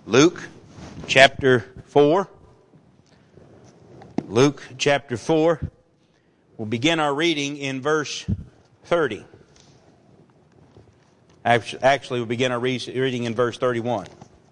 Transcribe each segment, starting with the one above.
Luke chapter 4. Luke chapter 4. We'll begin our reading in verse 30. Actually, we'll begin our reading in verse 31.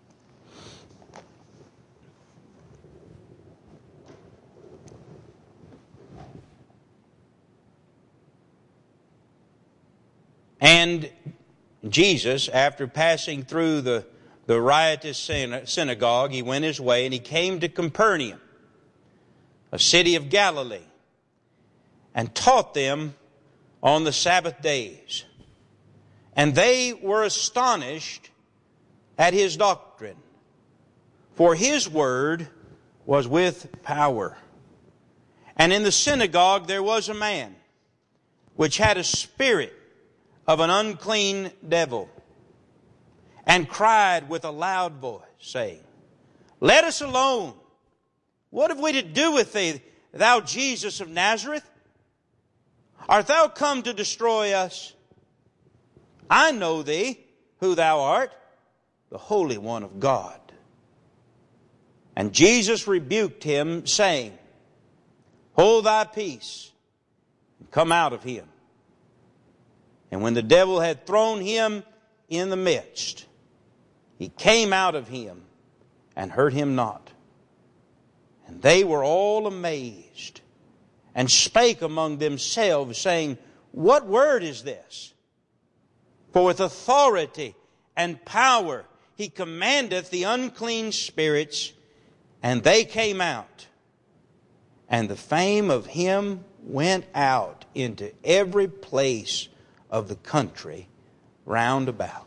And Jesus, after passing through the riotous synagogue, he went his way and he came to Capernaum, a city of Galilee, and taught them on the Sabbath days. And they were astonished at his doctrine, for his word was with power. And in the synagogue there was a man which had a spirit of an unclean devil, and cried with a loud voice, saying, Let us alone. What have we to do with thee, thou Jesus of Nazareth? Art thou come to destroy us? I know thee, who thou art, the Holy One of God. And Jesus rebuked him, saying, Hold thy peace, and come out of him. And when the devil had thrown him in the midst, he came out of him and hurt him not. And they were all amazed, and spake among themselves, saying, What word is this? For with authority and power he commandeth the unclean spirits, and they came out. And the fame of him went out into every place of the country round about.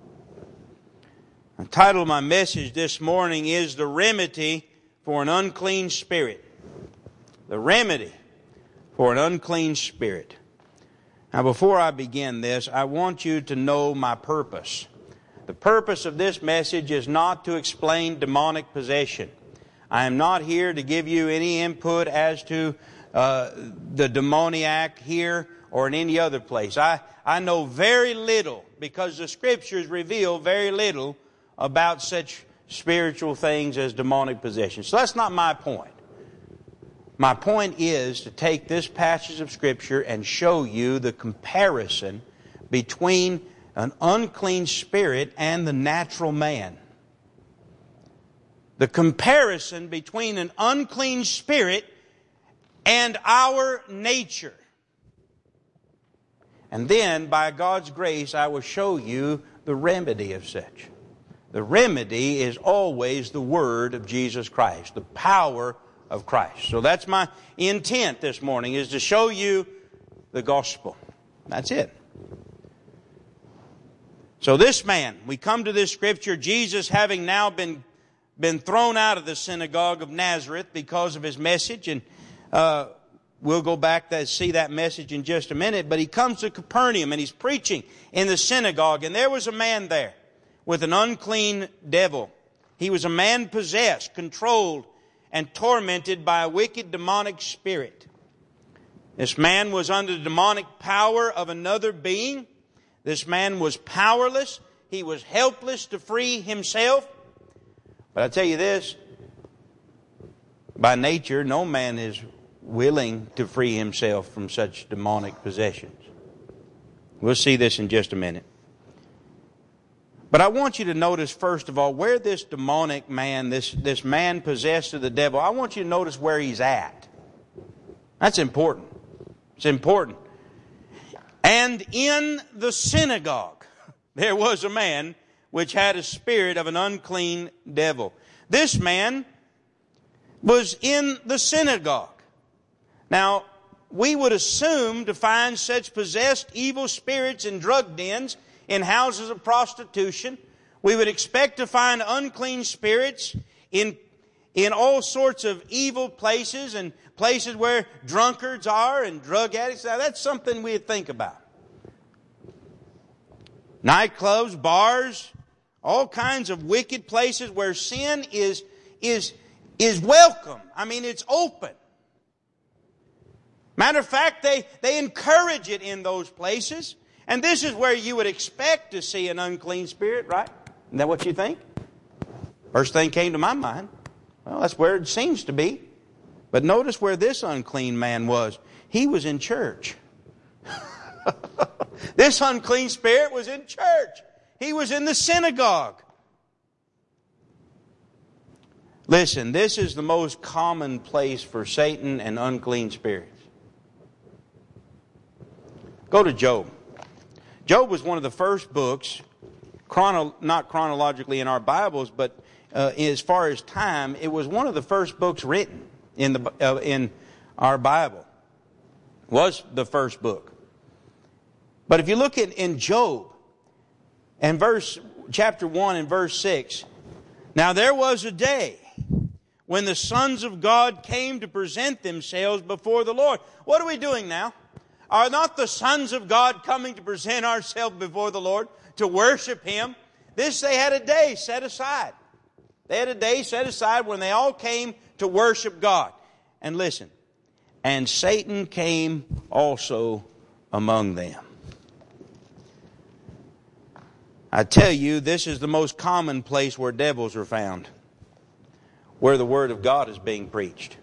The title of my message this morning is The Remedy for an Unclean Spirit. The remedy for an unclean spirit. Now, before I begin this, I want you to know my purpose. The purpose of this message is not to explain demonic possession. I am not here to give you any input as to the demoniac here or in any other place. I know very little, because the Scriptures reveal very little about such spiritual things as demonic possession. So that's not my point. My point is to take this passage of Scripture and show you the comparison between an unclean spirit and the natural man. The comparison between an unclean spirit and our nature. And then, by God's grace, I will show you the remedy of such. The remedy is always the Word of Jesus Christ, the power of Christ. So that's my intent this morning, is to show you the gospel. That's it. So this man, we come to this scripture, Jesus having now been thrown out of the synagogue of Nazareth because of his message, and we'll go back to see that message in just a minute. But he comes to Capernaum and he's preaching in the synagogue. And there was a man there with an unclean devil. He was a man possessed, controlled, and tormented by a wicked demonic spirit. This man was under the demonic power of another being. This man was powerless. He was helpless to free himself. But I tell you this, by nature, no man is willing to free himself from such demonic possessions. We'll see this in just a minute. But I want you to notice, first of all, where this demonic man, this man possessed of the devil, I want you to notice where he's at. That's important. It's important. And in the synagogue, there was a man which had a spirit of an unclean devil. This man was in the synagogue. Now, we would assume to find such possessed evil spirits in drug dens, in houses of prostitution. We would expect to find unclean spirits in all sorts of evil places and places where drunkards are and drug addicts. Now, that's something we'd think about. Nightclubs, bars, all kinds of wicked places where sin is welcome. I mean, it's open. Matter of fact, they encourage it in those places. And this is where you would expect to see an unclean spirit, right? Isn't that what you think? First thing came to my mind. Well, that's where it seems to be. But notice where this unclean man was. He was in church. This unclean spirit was in church. He was in the synagogue. Listen, this is the most common place for Satan and unclean spirits. Go to Job. Job was one of the first books, not chronologically in our Bibles, but as far as time, it was one of the first books written in our Bible. Was the first book. But if you look in Job, and chapter 1 and verse 6, now there was a day when the sons of God came to present themselves before the Lord. What are we doing now? Are not the sons of God coming to present ourselves before the Lord to worship Him? They had a day set aside. They had a day set aside when they all came to worship God. And listen, and Satan came also among them. I tell you, this is the most common place where devils are found, where the Word of God is being preached.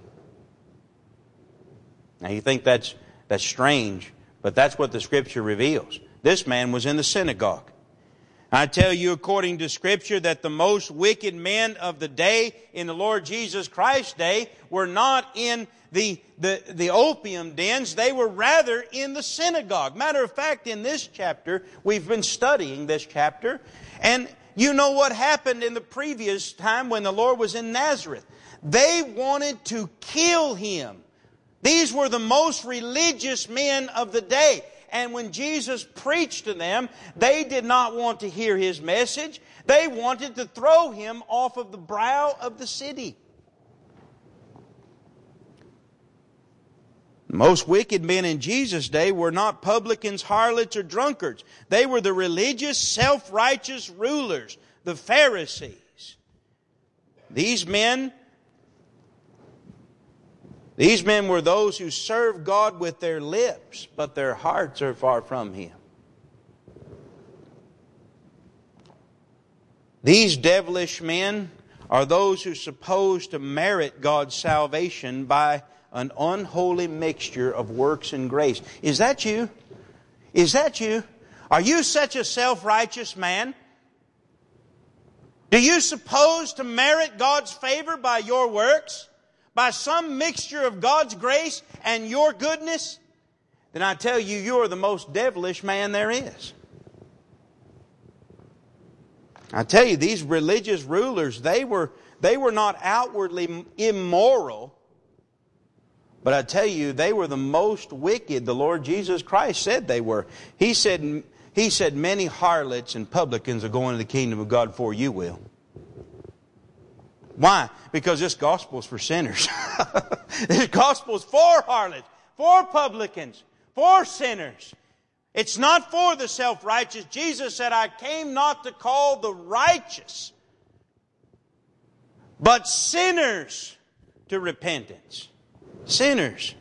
Now you think that's strange, but that's what the Scripture reveals. This man was in the synagogue. I tell you, according to Scripture, that the most wicked men of the day, in the Lord Jesus Christ's day, were not in the opium dens. They were rather in the synagogue. Matter of fact, in this chapter, we've been studying this chapter, and you know what happened in the previous time when the Lord was in Nazareth. They wanted to kill Him. These were the most religious men of the day. And when Jesus preached to them, they did not want to hear His message. They wanted to throw Him off of the brow of the city. Most wicked men in Jesus' day were not publicans, harlots, or drunkards. They were the religious, self-righteous rulers, the Pharisees. These men were those who serve God with their lips, but their hearts are far from Him. These devilish men are those who are supposed to merit God's salvation by an unholy mixture of works and grace. Is that you? Is that you? Are you such a self-righteous man? Do you suppose to merit God's favor by your works? By some mixture of God's grace and your goodness? Then I tell you, you're the most devilish man there is. I tell you, these religious rulers, they were not outwardly immoral, but I tell you, they were the most wicked the Lord Jesus Christ said they were. He said, many harlots and publicans will go into the kingdom of God before you will. Why? Because this gospel is for sinners. This gospel is for harlots, for publicans, for sinners. It's not for the self-righteous. Jesus said, I came not to call the righteous, but sinners to repentance. Sinners.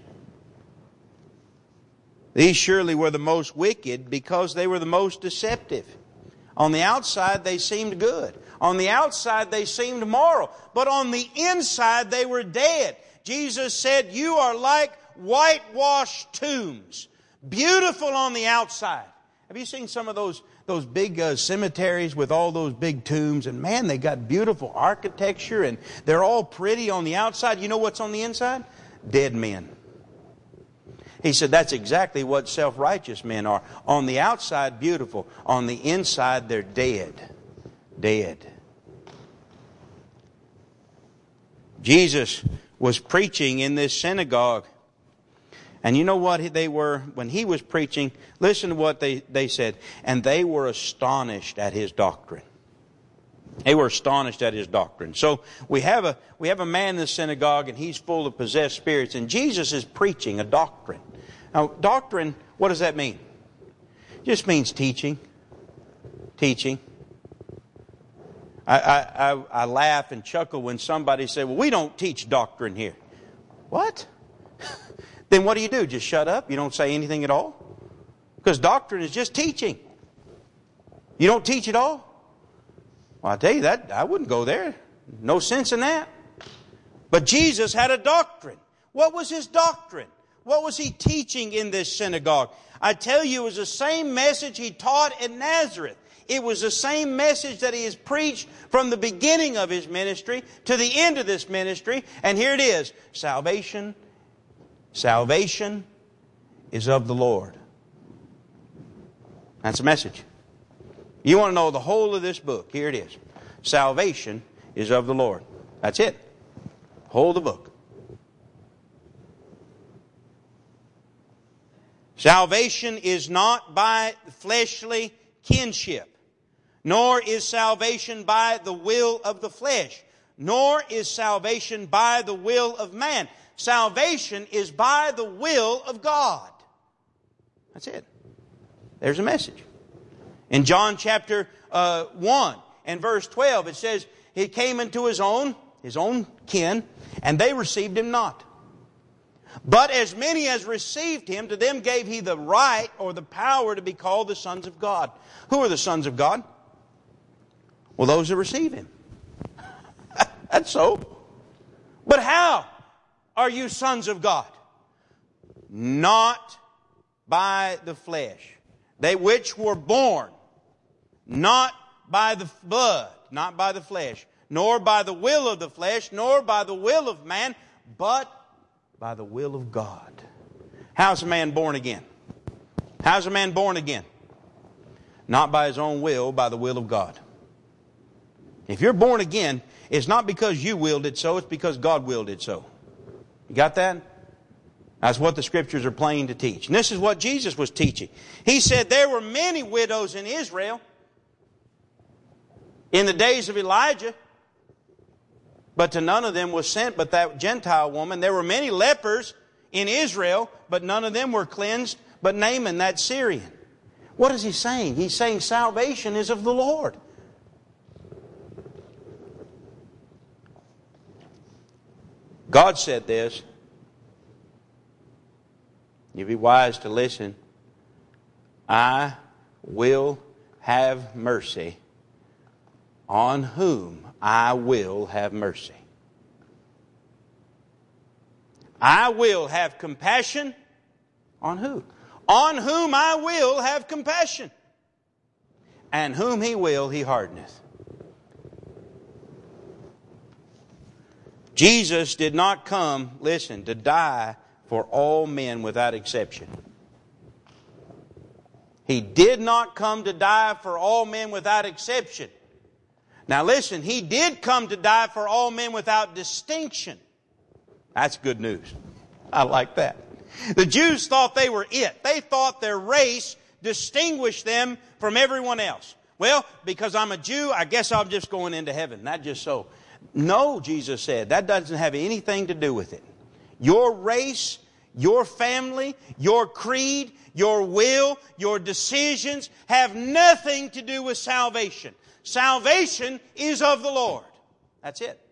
These surely were the most wicked because they were the most deceptive. On the outside, they seemed good. On the outside, they seemed moral. But on the inside, they were dead. Jesus said, you are like whitewashed tombs. Beautiful on the outside. Have you seen some of those big cemeteries with all those big tombs? And man, they got beautiful architecture and they're all pretty on the outside. You know what's on the inside? Dead men. He said that's exactly what self-righteous men are. On the outside, beautiful. On the inside, they're dead. Dead. Jesus was preaching in this synagogue. And you know what they were? When He was preaching, listen to what they said. And they were astonished at His doctrine. They were astonished at His doctrine. So we have a man in the synagogue and he's full of possessed spirits. And Jesus is preaching a doctrine. Now, doctrine, what does that mean? It just means teaching. Teaching. I laugh and chuckle when somebody says, well, we don't teach doctrine here. What? Then what do? Just shut up? You don't say anything at all? Because doctrine is just teaching. You don't teach at all? Well, I tell you that, I wouldn't go there. No sense in that. But Jesus had a doctrine. What was His doctrine? What was He teaching in this synagogue? I tell you, it was the same message He taught in Nazareth. It was the same message that He has preached from the beginning of His ministry to the end of this ministry. And here it is. Salvation is of the Lord. That's the message. You want to know the whole of this book? Here it is. Salvation is of the Lord. That's it. Hold the book. Salvation is not by fleshly kinship, nor is salvation by the will of the flesh, nor is salvation by the will of man. Salvation is by the will of God. That's it. There's a message. In John chapter 1 and verse 12, it says, He came into His own kin, and they received Him not. But as many as received Him, to them gave He the right or the power to be called the sons of God. Who are the sons of God? Well, those that receive Him. That's so. But how are you sons of God? Not by the flesh. They which were born, not by the blood, not by the flesh, nor by the will of the flesh, nor by the will of man, but by the will of God. How's a man born again? How's a man born again? Not by his own will, by the will of God. If you're born again, it's not because you willed it so, it's because God willed it so. You got that? That's what the Scriptures are plain to teach. And this is what Jesus was teaching. He said there were many widows in Israel in the days of Elijah, but to none of them was sent but that Gentile woman. There were many lepers in Israel, but none of them were cleansed but Naaman, that Syrian. What is He saying? He's saying salvation is of the Lord. God said this. You be wise to listen. I will have mercy on whom I will have mercy. I will have compassion on who? On whom I will have compassion. And whom He will, He hardeneth. Jesus did not come, listen, to die for all men without exception. He did not come to die for all men without exception. Now listen, He did come to die for all men without distinction. That's good news. I like that. The Jews thought they were it. They thought their race distinguished them from everyone else. Well, because I'm a Jew, I guess I'm just going into heaven. Not just so. No, Jesus said, that doesn't have anything to do with it. Your race, your family, your creed, your will, your decisions have nothing to do with salvation. Salvation is of the Lord. That's it.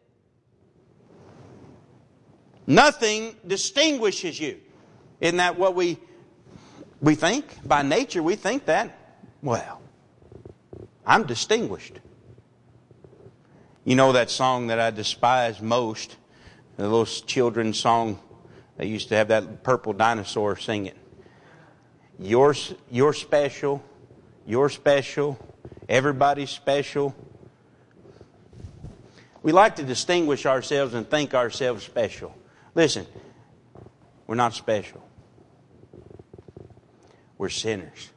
Nothing distinguishes you. Isn't that what we think? By nature we think that. Well, I'm distinguished. You know that song that I despise most? The little children's song. They used to have that purple dinosaur sing it. You're special. You're special. Everybody's special. We like to distinguish ourselves and think ourselves special. Listen, we're not special. We're sinners.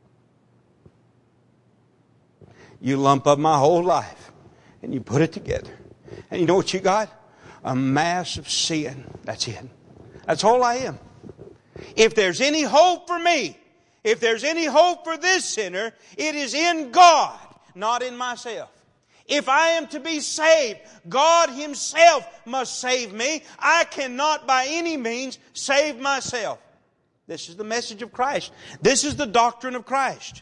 You lump up my whole life and you put it together. And you know what you got? A mass of sin. That's it. That's all I am. If there's any hope for me, if there's any hope for this sinner, it is in God, not in myself. If I am to be saved, God Himself must save me. I cannot by any means save myself. This is the message of Christ. This is the doctrine of Christ.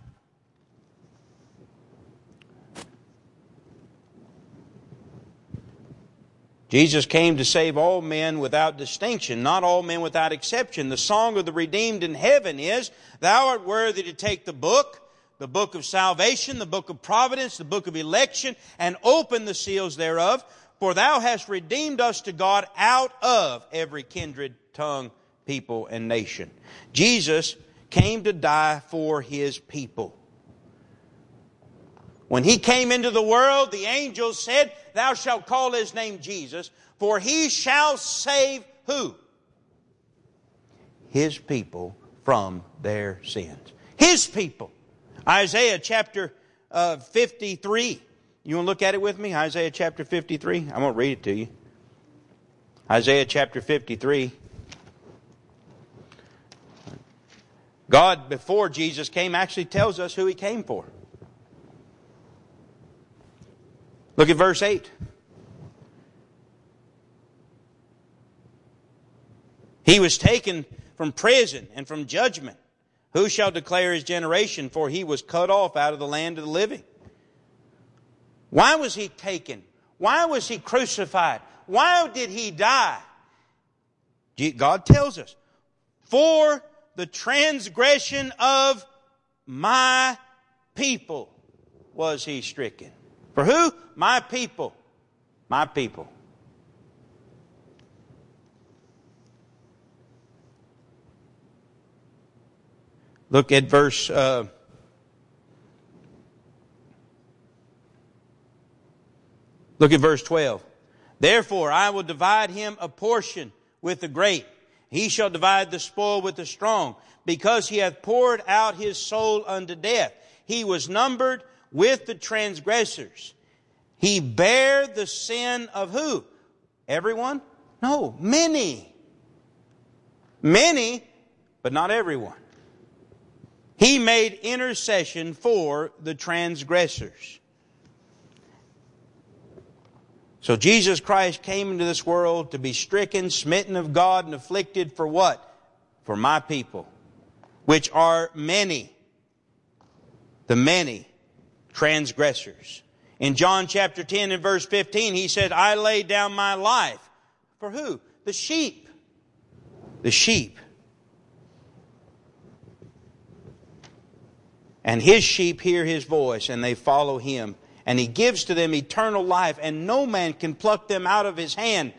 Jesus came to save all men without distinction, not all men without exception. The song of the redeemed in heaven is, Thou art worthy to take the book of salvation, the book of providence, the book of election, and open the seals thereof. For thou hast redeemed us to God out of every kindred, tongue, people, and nation. Jesus came to die for His people. When He came into the world, the angels said, Thou shalt call His name Jesus, for He shall save who? His people from their sins. His people. Isaiah chapter 53. You want to look at it with me? Isaiah chapter 53. I'm going to read it to you. Isaiah chapter 53. God, before Jesus came, actually tells us who He came for. Look at verse 8. He was taken from prison and from judgment. Who shall declare His generation? For He was cut off out of the land of the living. Why was He taken? Why was He crucified? Why did He die? God tells us, for the transgression of my people was He stricken. For who? My people. My people. Look at verse... Look at verse 12. Therefore I will divide him a portion with the great. He shall divide the spoil with the strong, because he hath poured out his soul unto death. He was numbered with the transgressors. He bare the sin of who? Everyone? No, many. Many, but not everyone. He made intercession for the transgressors. So Jesus Christ came into this world to be stricken, smitten of God, and afflicted for what? For my people, which are many. The many transgressors. In John chapter 10 and verse 15, He said, I lay down my life. For who? The sheep. The sheep. And His sheep hear His voice, and they follow Him. And He gives to them eternal life, and no man can pluck them out of His hand.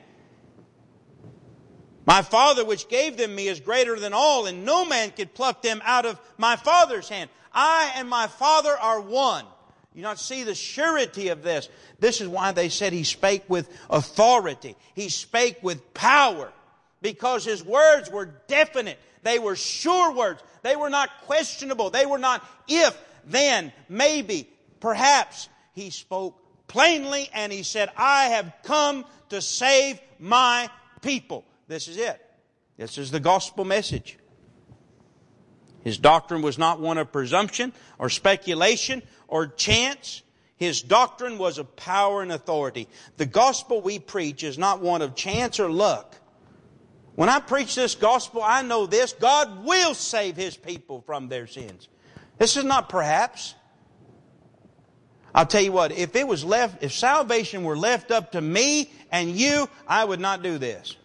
My Father which gave them me is greater than all, and no man can pluck them out of my Father's hand. I and my Father are one. You not see the surety of this. This is why they said He spake with authority. He spake with power, because His words were definite. They were sure words. They were not questionable. They were not if, then, maybe, perhaps. He spoke plainly and He said, I have come to save my people. This is it. This is the gospel message. His doctrine was not one of presumption or speculation or chance. His doctrine was of power and authority. The gospel we preach is not one of chance or luck. When I preach this gospel, I know this: God will save His people from their sins. This is not perhaps. I'll tell you what, if salvation were left up to me and you, I would not do this.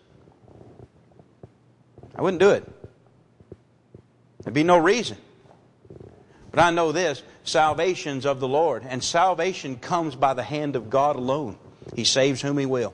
I wouldn't do it. There'd be no reason. But I know this: salvation's of the Lord, and salvation comes by the hand of God alone. He saves whom He will.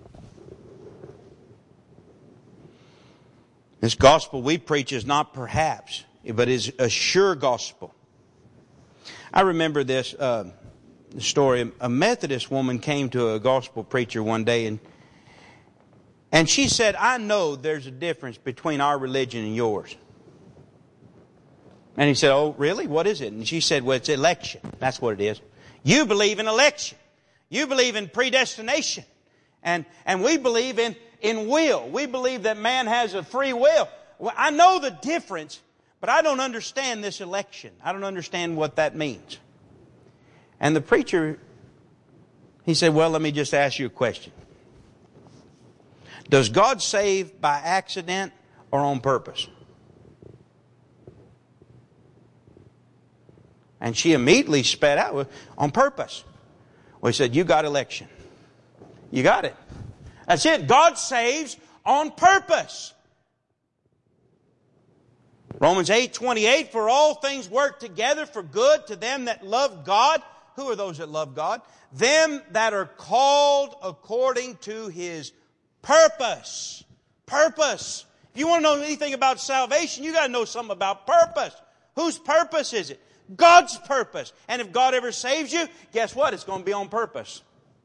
This gospel we preach is not perhaps, but is a sure gospel. I remember this story. A Methodist woman came to a gospel preacher one day, and she said, I know there's a difference between our religion and yours. And he said, oh, really? What is it? And she said, well, it's election. That's what it is. You believe in election. You believe in predestination. And we believe in will. We believe that man has a free will. Well, I know the difference, but I don't understand this election. I don't understand what that means. And the preacher, he said, well, let me just ask you a question. Does God save by accident or on purpose? And she immediately spat out, on purpose. Well, he said, you got election. You got it. That's it. God saves on purpose. Romans 8:28, for all things work together for good to them that love God, Who are those that love God? Them that are called according to His purpose. Purpose. If you want to know anything about salvation, you got to know something about purpose. Whose purpose is it? God's purpose. And if God ever saves you, guess what? It's going to be on purpose.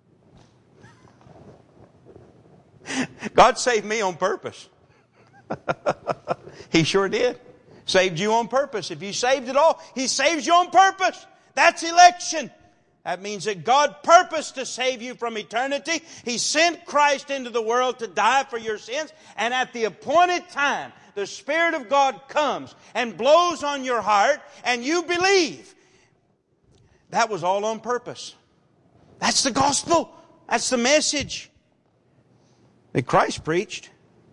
God saved me on purpose. He sure did. Saved you on purpose. If you saved at all, He saves you on purpose. That's election. That means that God purposed to save you from eternity. He sent Christ into the world to die for your sins. And at the appointed time, the Spirit of God comes and blows on your heart and you believe. That was all on purpose. That's the gospel. That's the message that Christ preached.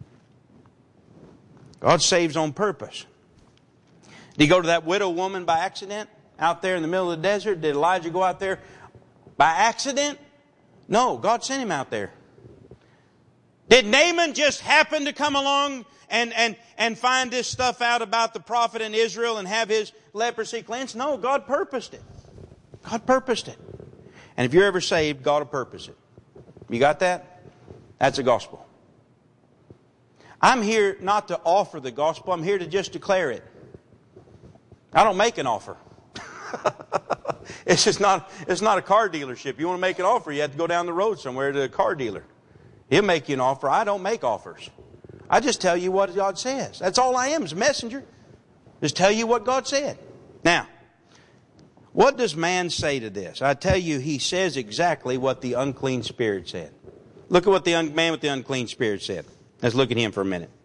God saves on purpose. Did He go to that widow woman by accident out there in the middle of the desert? Did Elijah go out there by accident? No, God sent him out there. Did Naaman just happen to come along and find this stuff out about the prophet in Israel and have his leprosy cleansed? No, God purposed it. God purposed it. And if you're ever saved, God will purpose it. You got that? That's the gospel. I'm here not to offer the gospel. I'm here to just declare it. I don't make an offer. It's not a car dealership. You want to make an offer, you have to go down the road somewhere to a car dealer. He'll make you an offer. I don't make offers. I just tell you what God says. That's all I am, is a messenger. Just tell you what God said. Now, what does man say to this? I tell you, he says exactly what the unclean spirit said. Look at what the man with the unclean spirit said. Let's look at him for a minute.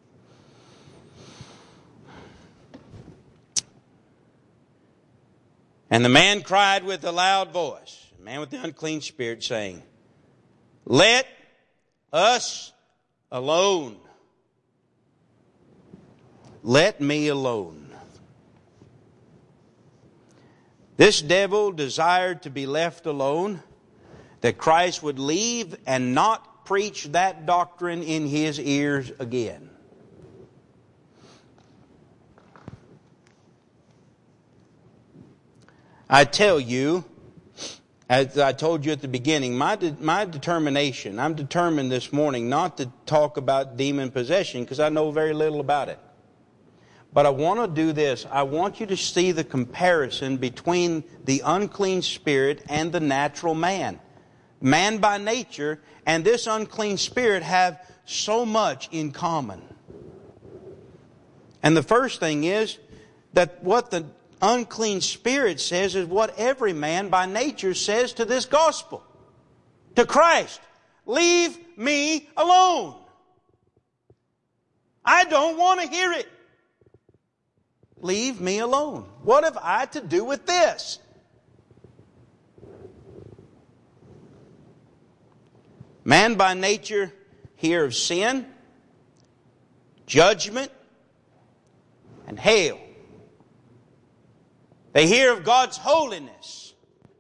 And the man cried with a loud voice, the man with the unclean spirit, saying, "Let us alone. Let me alone." This devil desired to be left alone, that Christ would leave and not preach that doctrine in his ears again. I tell you, as I told you at the beginning, my determination, I'm determined this morning not to talk about demon possession because I know very little about it. But I want to do this. I want you to see the comparison between the unclean spirit and the natural man. Man by nature and this unclean spirit have so much in common. And the first thing is that what the unclean spirit says is what every man by nature says to this gospel, to Christ. Leave me alone. I don't want to hear it. Leave me alone. What have I to do with this? Man by nature hear of sin, judgment, and hell. They hear of God's holiness,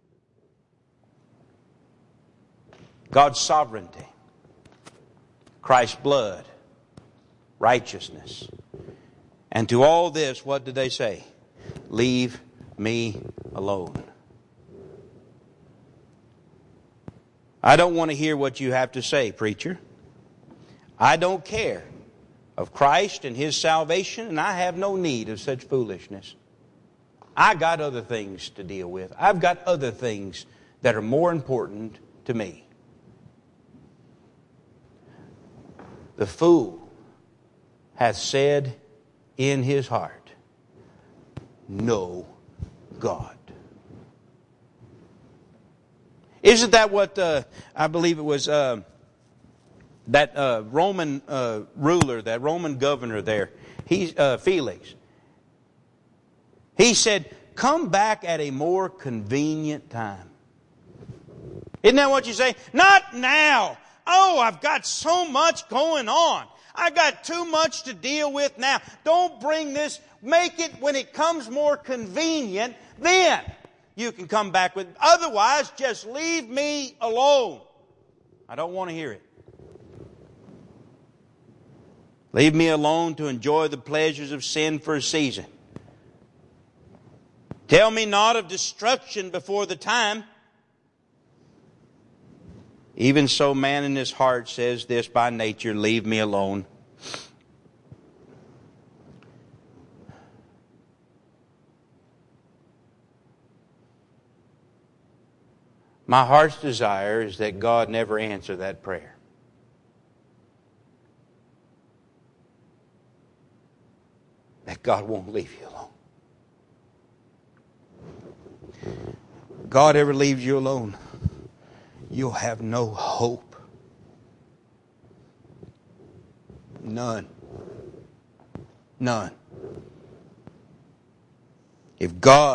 God's sovereignty, Christ's blood, righteousness. And to all this, what did they say? Leave me alone. I don't want to hear what you have to say, preacher. I don't care of Christ and His salvation, and I have no need of such foolishness. I got other things to deal with. I've got other things that are more important to me. The fool hath said in his heart, no God. Isn't that what I believe it was that Roman ruler, that Roman governor there, Felix. He said, come back at a more convenient time. Isn't that what you say? Not now. Oh, I've got so much going on. I got too much to deal with now. Don't bring this. Make it when it comes more convenient. Then you can come back with. Otherwise, just leave me alone. I don't want to hear it. Leave me alone to enjoy the pleasures of sin for a season. Tell me not of destruction before the time. Even so, man in his heart says this by nature, leave me alone. My heart's desire is that God never answer that prayer. That God won't leave you alone. God ever leaves you alone, you'll have no hope. None. None. If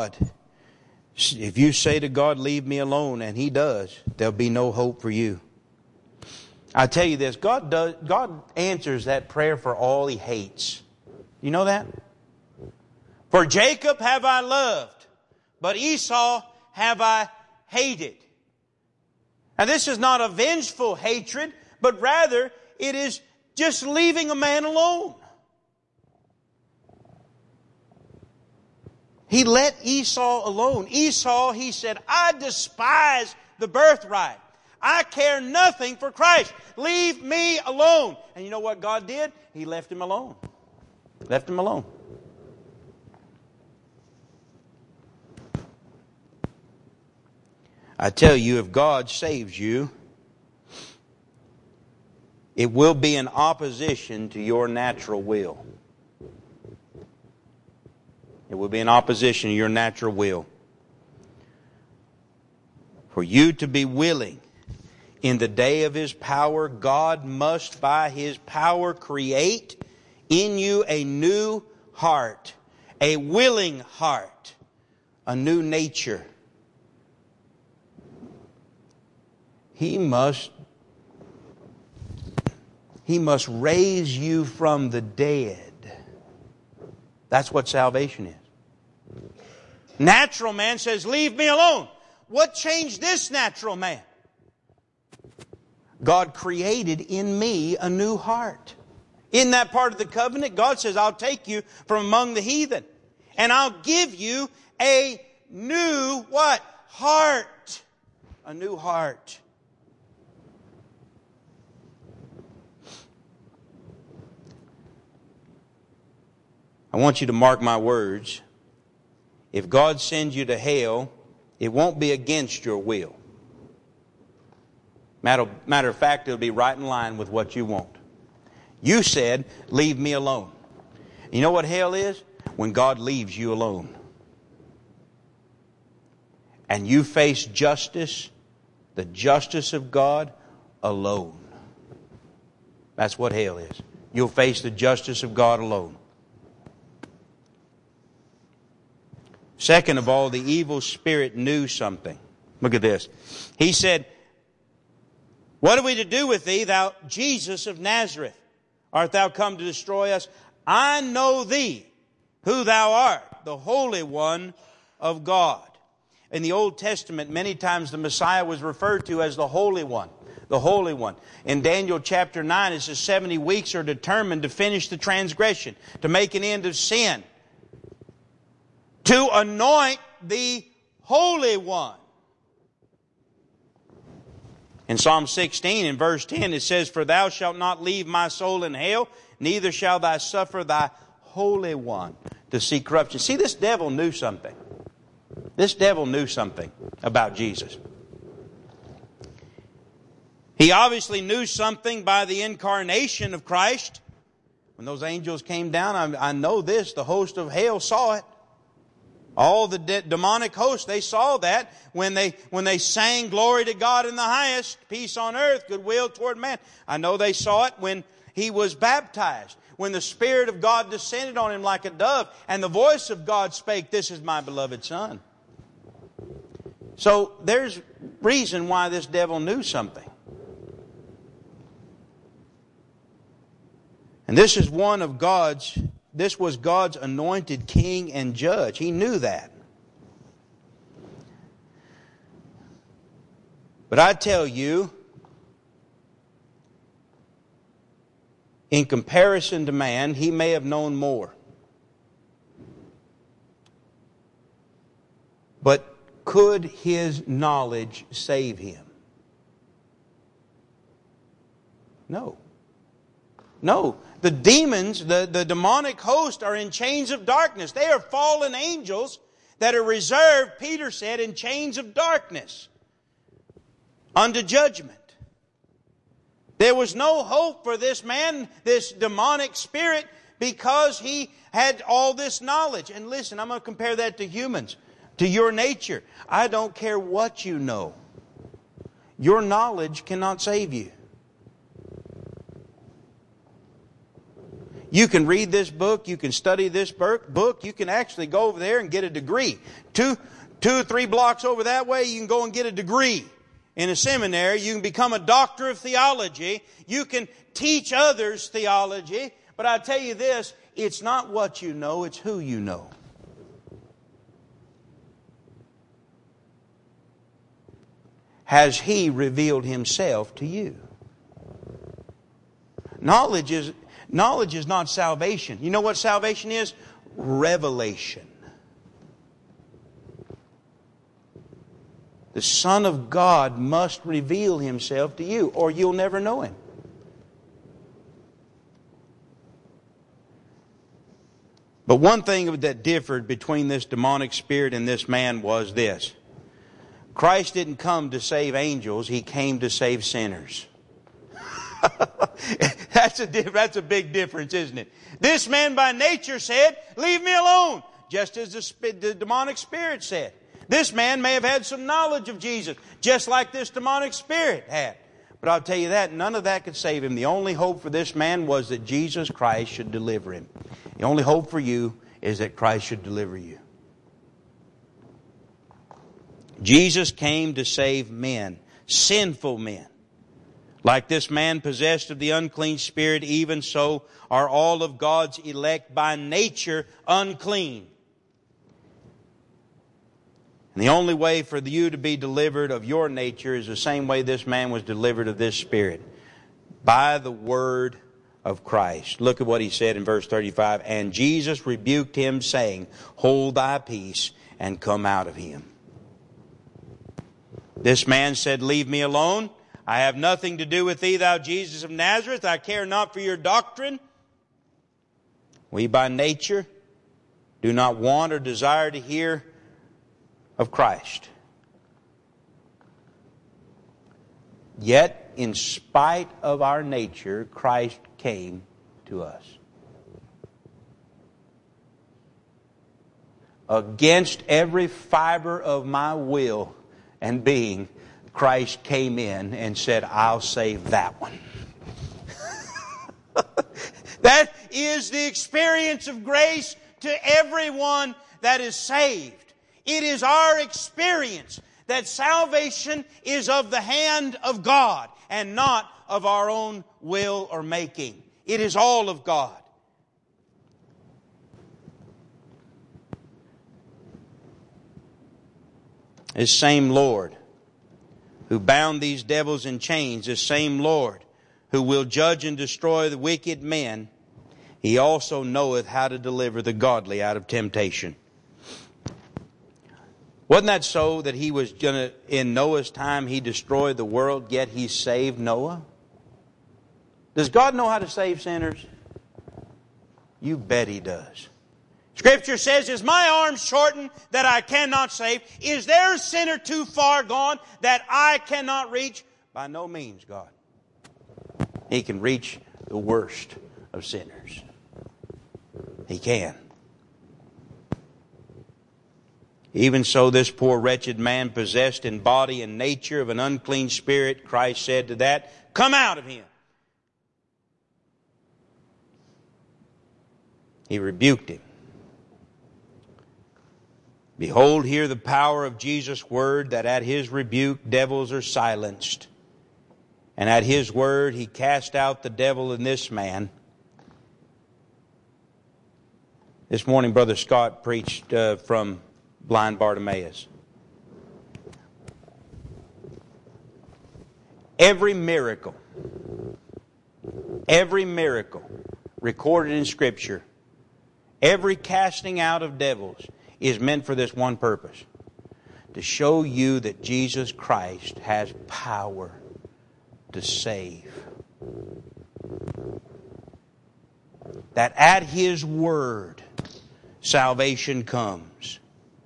you say to God, leave me alone, and He does, there'll be no hope for you. I tell you this, God answers that prayer for all He hates. You know that? For Jacob have I loved, but Esau have I hated. Now this is not a vengeful hatred, but rather it is just leaving a man alone. He let Esau alone. Esau, he said, I despise the birthright. I care nothing for Christ. Leave me alone. And you know what God did? He left him alone. Left him alone. I tell you, if God saves you, it will be in opposition to your natural will. It will be in opposition to your natural will. For you to be willing in the day of His power, God must by His power create in you a new heart, a willing heart, a new nature. He must raise you from the dead. That's what salvation is. Natural man says, leave me alone. What changed this natural man? God created in me a new heart. In that part of the covenant, God says, I'll take you from among the heathen. And I'll give you a new what? Heart. A new heart. I want you to mark my words. If God sends you to hell, it won't be against your will. Matter of fact, it'll be right in line with what you want. You said, leave me alone. You know what hell is? When God leaves you alone. And you face justice, the justice of God, alone. That's what hell is. You'll face the justice of God alone. Second of all, the evil spirit knew something. Look at this. He said, what are we to do with thee, thou Jesus of Nazareth? Art thou come to destroy us? I know thee, who thou art, the Holy One of God. In the Old Testament, many times the Messiah was referred to as the Holy One. The Holy One. In Daniel chapter 9, it says 70 weeks are determined to finish the transgression, to make an end of sin, to anoint the Holy One. In Psalm 16, in verse 10, it says, for thou shalt not leave my soul in hell, neither shall thou suffer thy Holy One to see corruption. See, this devil knew something. This devil knew something about Jesus. He obviously knew something by the incarnation of Christ. When those angels came down, I know this, the host of hell saw it. All the demonic hosts, they saw that when they sang glory to God in the highest, peace on earth, goodwill toward man. I know they saw it when He was baptized, when the Spirit of God descended on Him like a dove, and the voice of God spake, this is my beloved Son. So there's reason why this devil knew something. And this was God's anointed king and judge. He knew that. But I tell you, in comparison to man, he may have known more. But could his knowledge save him? No. No. The demons, the demonic host are in chains of darkness. They are fallen angels that are reserved, Peter said, in chains of darkness unto judgment. There was no hope for this man, this demonic spirit, because he had all this knowledge. And listen, I'm going to compare that to humans, to your nature. I don't care what you know. Your knowledge cannot save you. You can read this book, you can study this book, you can actually go over there and get a degree. Two or three blocks over that way, you can go and get a degree in a seminary. You can become a doctor of theology. You can teach others theology. But I tell you this, it's not what you know, it's who you know. Has He revealed Himself to you? Knowledge is not salvation. You know what salvation is? Revelation. The Son of God must reveal Himself to you, or you'll never know Him. But one thing that differed between this demonic spirit and this man was this. Christ didn't come to save angels, He came to save sinners. That's a big difference, isn't it? This man by nature said, leave me alone, just as the demonic spirit said. This man may have had some knowledge of Jesus, just like this demonic spirit had. But I'll tell you that, none of that could save him. The only hope for this man was that Jesus Christ should deliver him. The only hope for you is that Christ should deliver you. Jesus came to save men, sinful men. Like this man possessed of the unclean spirit, even so are all of God's elect by nature unclean. And the only way for you to be delivered of your nature is the same way this man was delivered of this spirit. By the word of Christ. Look at what he said in verse 35. And Jesus rebuked him, saying, hold thy peace, and come out of him. This man said, leave me alone. I have nothing to do with thee, thou Jesus of Nazareth. I care not for your doctrine. We by nature do not want or desire to hear of Christ. Yet, in spite of our nature, Christ came to us. Against every fiber of my will and being, Christ came in and said, I'll save that one. That is the experience of grace to everyone that is saved. It is our experience that salvation is of the hand of God and not of our own will or making. It is all of God. This same Lord who bound these devils in chains, this same Lord who will judge and destroy the wicked men, He also knoweth how to deliver the godly out of temptation. Wasn't that so that He was going to, in Noah's time, He destroyed the world, yet He saved Noah? Does God know how to save sinners? You bet He does. Scripture says, is my arm shortened that I cannot save? Is there a sinner too far gone that I cannot reach? By no means, God. He can reach the worst of sinners. He can. Even so, this poor wretched man, possessed in body and nature of an unclean spirit, Christ said to that, come out of him. He rebuked him. Behold here the power of Jesus' word, that at His rebuke devils are silenced. And at His word He cast out the devil in this man. This morning Brother Scott preached from blind Bartimaeus. Every miracle recorded in Scripture, every casting out of devils, is meant for this one purpose: to show you that Jesus Christ has power to save. that at His word, salvation comes.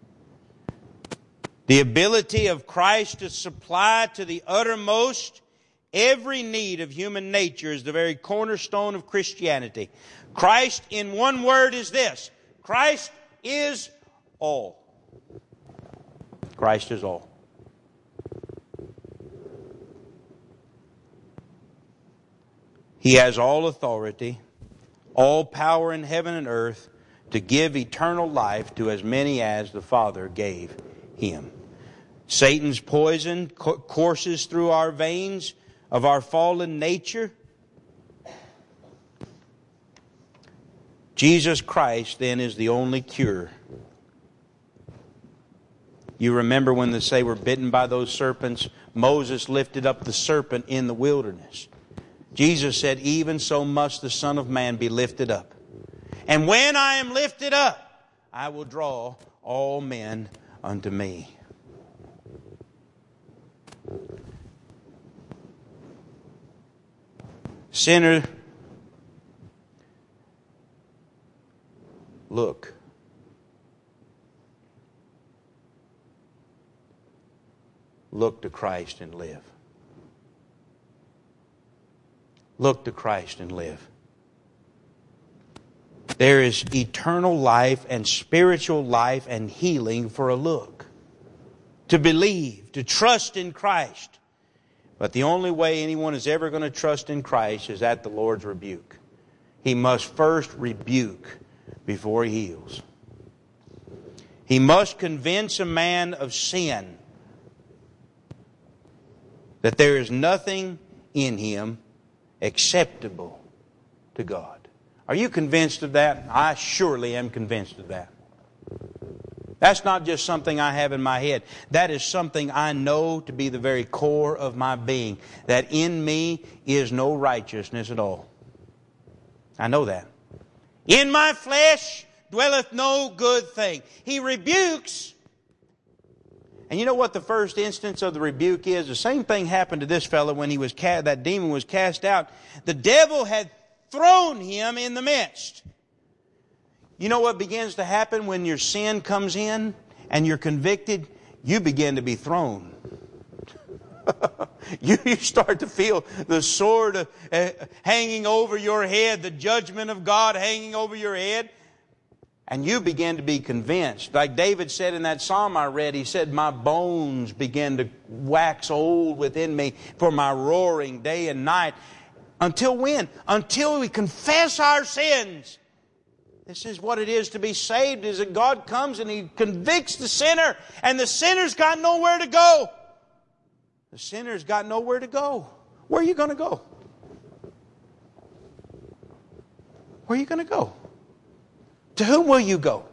The ability of Christ to supply to the uttermost every need of human nature is the very cornerstone of Christianity. Christ, in one word, is this: Christ is all. Christ is all. He has all authority, all power in heaven and earth, to give eternal life to as many as the Father gave Him. Satan's poison courses through our veins of our fallen nature. Jesus Christ then is the only cure. You remember when they were bitten by those serpents, Moses lifted up the serpent in the wilderness. Jesus said, even so must the Son of Man be lifted up. And when I am lifted up, I will draw all men unto me. Sinner, look. Look to Christ and live. Look to Christ and live. There is eternal life and spiritual life and healing for a look. To believe, to trust in Christ. But the only way anyone is ever going to trust in Christ is at the Lord's rebuke. He must first rebuke before He heals. He must convince a man of sin, that there is nothing in him acceptable to God. Are you convinced of that? I surely am convinced of that. That's not just something I have in my head. That is something I know to be the very core of my being. That in me is no righteousness at all. I know that. In my flesh dwelleth no good thing. He rebukes. And you know what the first instance of the rebuke is? The same thing happened to this fellow when he was that demon was cast out. The devil had thrown him in the midst. You know what begins to happen when your sin comes in and you're convicted? You begin to be thrown. You start to feel the sword hanging over your head, the judgment of God hanging over your head. And you begin to be convinced. Like David said in that psalm I read, he said, my bones begin to wax old within me for my roaring day and night. Until when? Until we confess our sins. This is what it is to be saved, is that God comes and He convicts the sinner, and the sinner's got nowhere to go. The sinner's got nowhere to go. Where are you going to go? Where are you going to go? To whom will you go?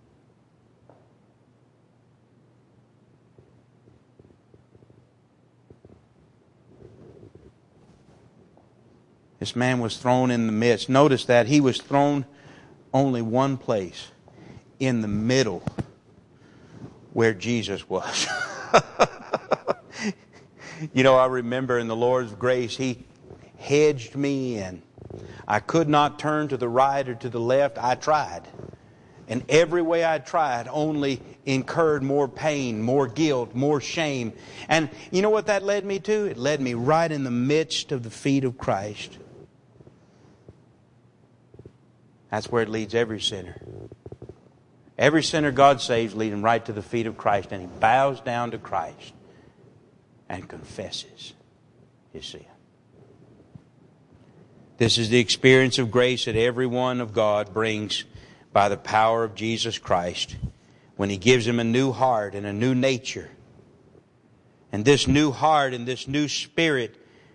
This man was thrown in the midst. Notice that he was thrown only one place, in the middle where Jesus was. You know, I remember in the Lord's grace, He hedged me in. I could not turn to the right or to the left. I tried. And every way I tried only incurred more pain, more guilt, more shame. And you know what that led me to? It led me right in the midst of the feet of Christ. That's where it leads every sinner. Every sinner God saves leads him right to the feet of Christ. And he bows down to Christ and confesses his sin. This is the experience of grace that every one of God brings by the power of Jesus Christ when He gives him a new heart and a new nature. And this new heart and this new spirit,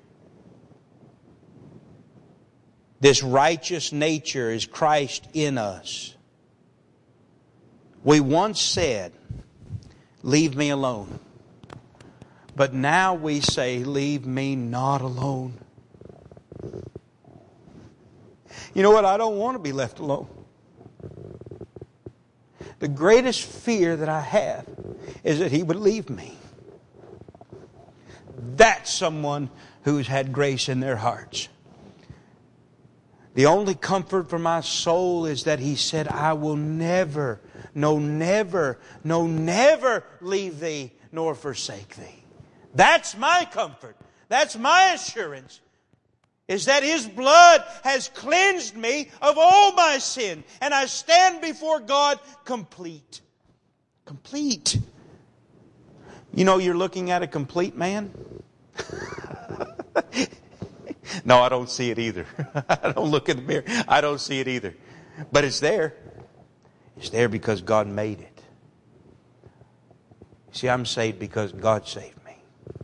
this righteous nature is Christ in us. We once said, leave me alone. But now we say, leave me not alone. You know what? I don't want to be left alone. The greatest fear that I have is that He would leave me. That's someone who's had grace in their hearts. The only comfort for my soul is that He said, I will never, no never, no never leave thee nor forsake thee. That's my comfort. That's my assurance. Is that His blood has cleansed me of all my sin. And I stand before God complete. Complete. You know you're looking at a complete man? No, I don't see it either. I don't look in the mirror. I don't see it either. But it's there. It's there because God made it. See, I'm saved because God saved me.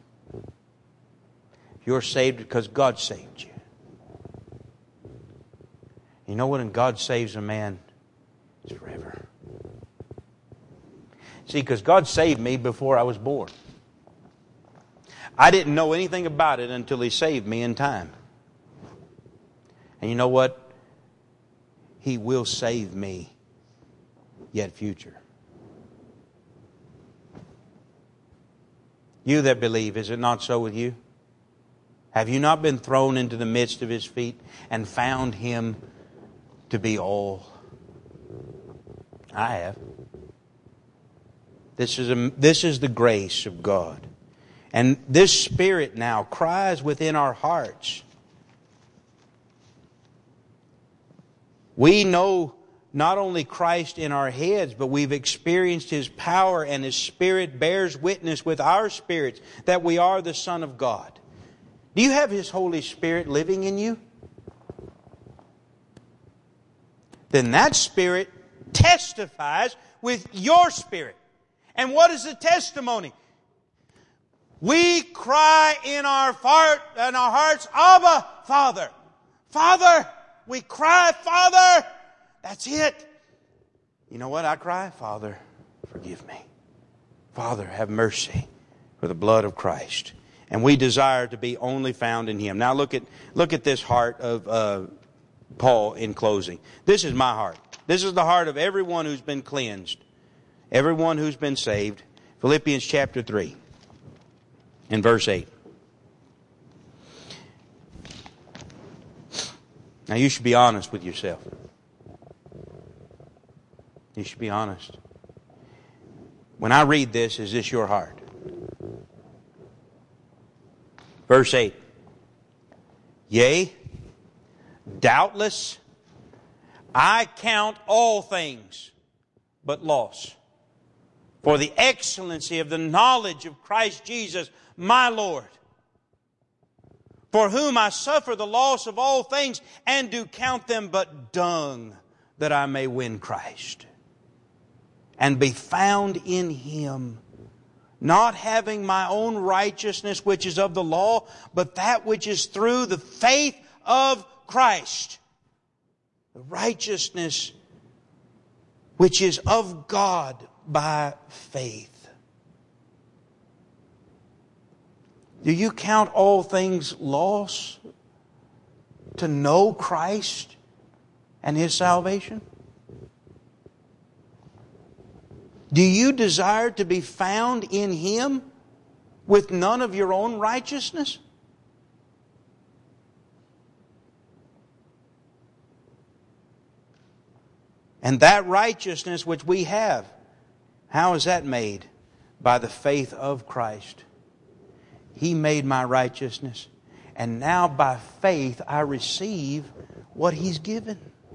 You're saved because God saved you. You know what? When God saves a man, it's forever. See, because God saved me before I was born. I didn't know anything about it until He saved me in time. And you know what? He will save me yet future. You that believe, is it not so with you? Have you not been thrown into the midst of His feet and found Him to be all? I have. This is the grace of God. And this Spirit now cries within our hearts. We know not only Christ in our heads, but we've experienced His power, and His Spirit bears witness with our spirits that we are the Son of God. Do you have His Holy Spirit living in you? Then that Spirit testifies with your spirit. And what is the testimony? We cry in our hearts, Abba, Father. Father. We cry, Father. That's it. You know what I cry? Father, forgive me. Father, have mercy for the blood of Christ. And we desire to be only found in Him. Now look at this heart of Paul in closing. This is my heart. This is the heart of everyone who's been cleansed. Everyone who's been saved. Philippians chapter 3 and verse 8. Now you should be honest with yourself. You should be honest. When I read this, is this your heart? Verse 8. Yea, doubtless, I count all things but loss, for the excellency of the knowledge of Christ Jesus, my Lord, for whom I suffer the loss of all things, and do count them but dung, that I may win Christ, and be found in Him, not having my own righteousness which is of the law, but that which is through the faith of Christ, the righteousness which is of God by faith. Do you count all things loss to know Christ and His salvation? Do you desire to be found in Him with none of your own righteousness? And that righteousness which we have, how is that made? By the faith of Christ. He made my righteousness. And now by faith I receive what He's given.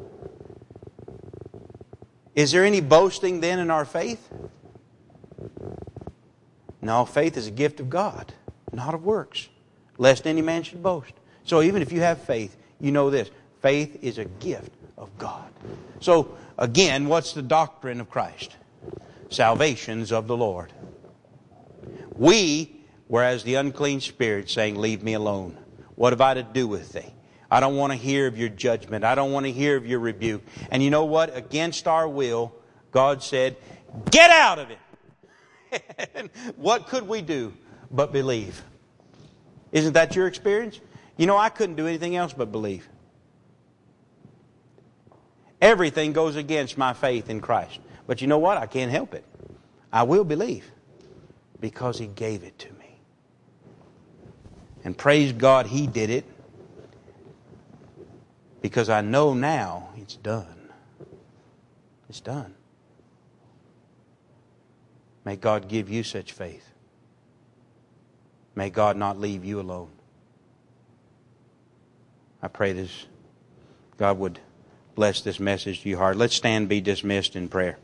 Is there any boasting then in our faith? No, faith is a gift of God, not of works, lest any man should boast. So even if you have faith, you know this. Faith is a gift of God. So again, what's the doctrine of Christ? Salvation's of the Lord. We, whereas the unclean spirit saying, leave me alone. What have I to do with thee? I don't want to hear of your judgment. I don't want to hear of your rebuke. And you know what? Against our will, God said, get out of it. What could we do but believe? Isn't that your experience? You know, I couldn't do anything else but believe. Everything goes against my faith in Christ. But you know what? I can't help it. I will believe because He gave it to me. And praise God, He did it. because I know now it's done. It's done. May God give you such faith. May God not leave you alone. I pray this, God would bless this message to your heart. Let's stand and be dismissed in prayer.